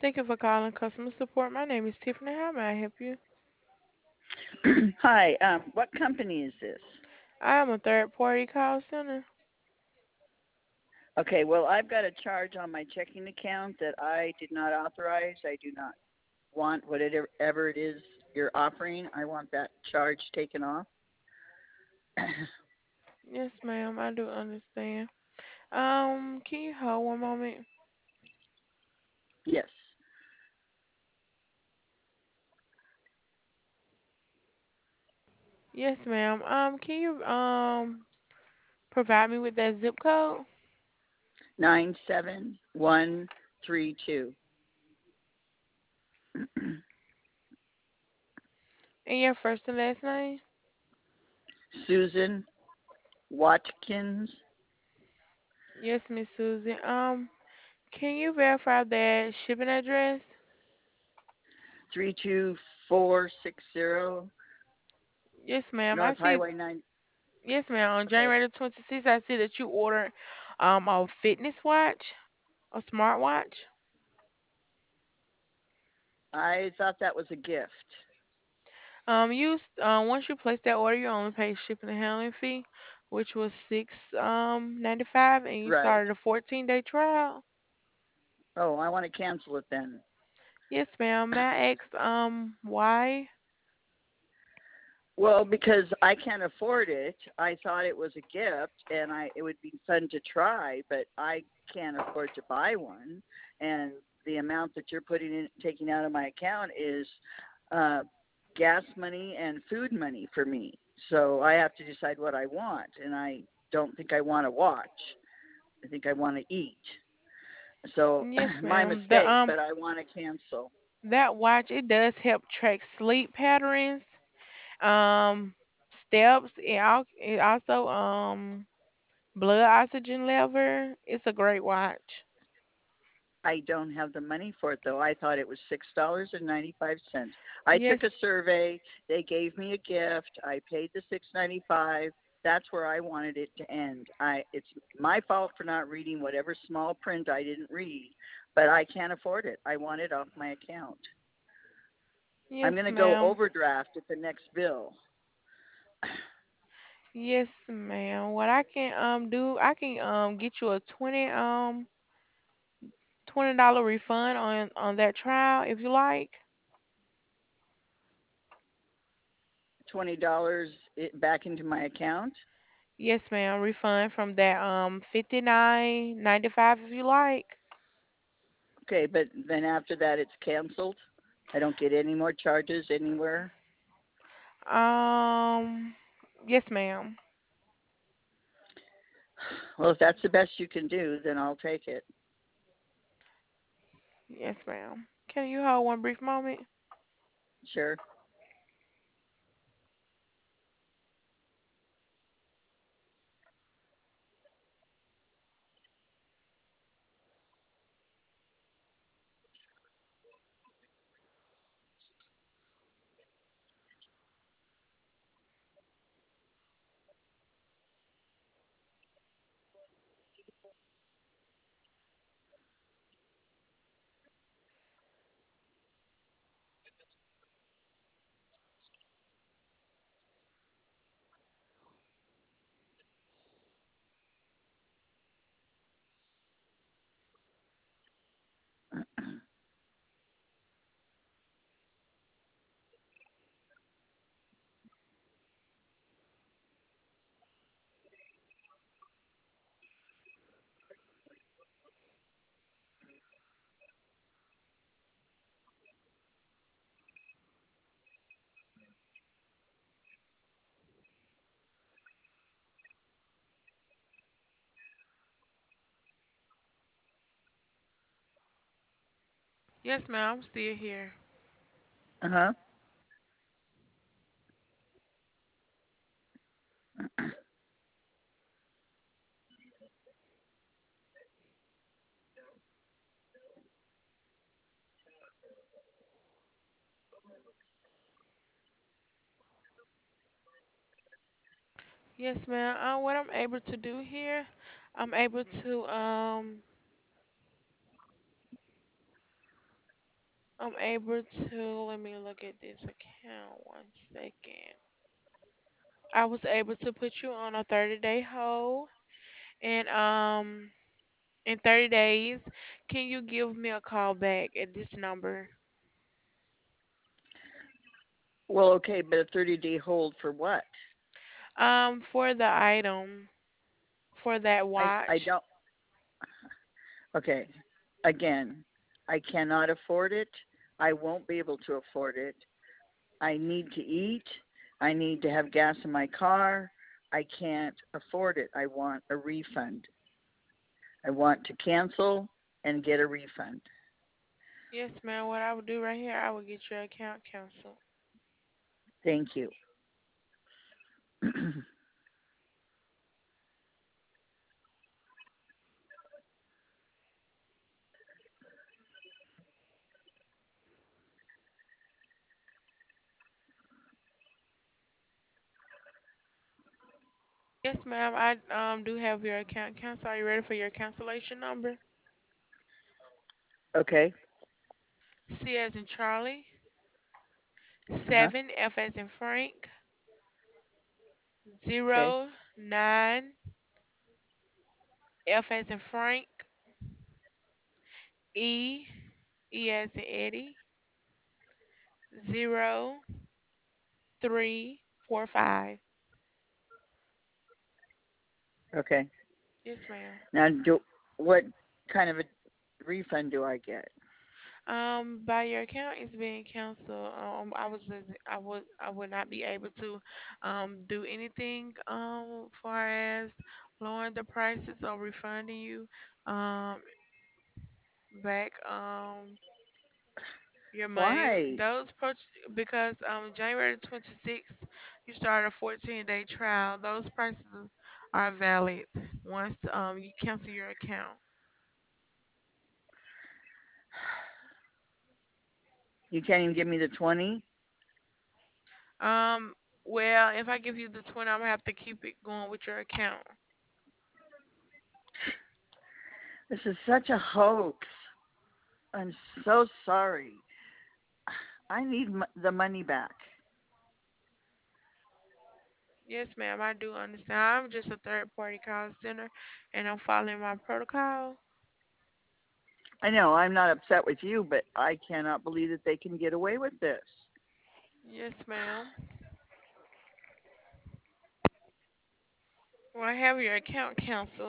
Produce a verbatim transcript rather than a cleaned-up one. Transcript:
Thank you for calling customer support. My name is Tiffany. How may I help you? Hi, um, what company is this? I am a third party call center. Okay, well, I've got a charge on my checking account that I did not authorize. I do not want whatever ever it is you're offering. I want that charge taken off. Yes, ma'am. I do understand. Um, can you hold one moment? Yes. Yes, ma'am. Um, can you um provide me with that zip code nine seven one three two. and your first and last name? Susan Watkins, Yes, Miss Susie. Um, can you verify that shipping address? three two four six zero Yes, ma'am. I North see. Highway nine. Yes, ma'am. On Okay. January the twenty-sixth, I see that you ordered um a fitness watch, a smartwatch. I thought that was a gift. Um, you s- uh, once you place that order, you only pay shipping and handling fee, which was six um ninety five, and you Right. started a fourteen day trial. Oh, I want to cancel it then. Yes, ma'am. May I ask um why? Well, because I can't afford it, I thought it was a gift and I it would be fun to try, but I can't afford to buy one. And the amount that you're putting in taking out of my account is uh gas money and food money for me. So I have to decide what I want, and I don't think I want to watch. I think I want to eat. So Yes, my ma'am. The mistake, um but I want to cancel. that watch, it does help track sleep patterns, um steps. It, al- it also um blood oxygen level. It's a great watch. I don't have the money for it though. I thought it was six dollars and ninety five cents. I Yes, took a survey. They gave me a gift. I paid the six ninety five. That's where I wanted it to end. I it's my fault for not reading whatever small print I didn't read, but I can't afford it. I want it off my account. yes, I'm going to go ma'am. overdraft at the next bill. Yes, ma'am. What I can um do, I can um get you a twenty um twenty dollar refund on on that trial if you like. twenty dollars back into my account. Yes, ma'am. Refund from that um fifty nine ninety five if you like. Okay, but then after that it's canceled. I don't get any more charges anywhere. Um, yes, ma'am. Well, if that's the best you can do, then I'll take it. Yes, ma'am. Can you hold one brief moment? Sure. Yes, ma'am. I'm still here. Uh huh. Yes, ma'am. Uh, what I'm able to do here, I'm able to um I'm able to, let me look at this account one second. I was able to put you on a thirty day hold. And um, in thirty days, can you give me a call back at this number? Well, okay, but a thirty day hold for what? Um, for the item, for that I I watch. don't. Okay, again, I cannot afford it. I won't be able to afford it. I need to eat. I need to have gas in my car. I can't afford it. I want a refund. I want to cancel and get a refund. Yes, ma'am. What I would do right here, I would get your account canceled. Thank you. Yes, ma'am. I um do have your account canceled. Are you ready for your cancellation number? Okay. C as in Charlie, Uh huh. seven F as in Frank, Okay. zero nine F as in Frank, E E as in Eddie, zero three four five. Okay. Yes, ma'am. Now, do what kind of a refund do I get? Um, by your account is being canceled. Um, I was I would I would not be able to um do anything um far as lowering the prices or refunding you um back um your money. Why? Those pro- because um January twenty-sixth you start a fourteen day trial. Those prices are valid once um you cancel your account. You can't even give me the twenty? Um, well, if I give you the twenty, I'm gonna have to keep it going with your account. This is such a hoax. I'm so sorry. I need m- the money back. Yes, ma'am, I do understand. I'm just a third party call center and I'm following my protocol. I know I'm not upset with you, but I cannot believe that they can get away with this. Yes, ma'am. Well, I have your account canceled.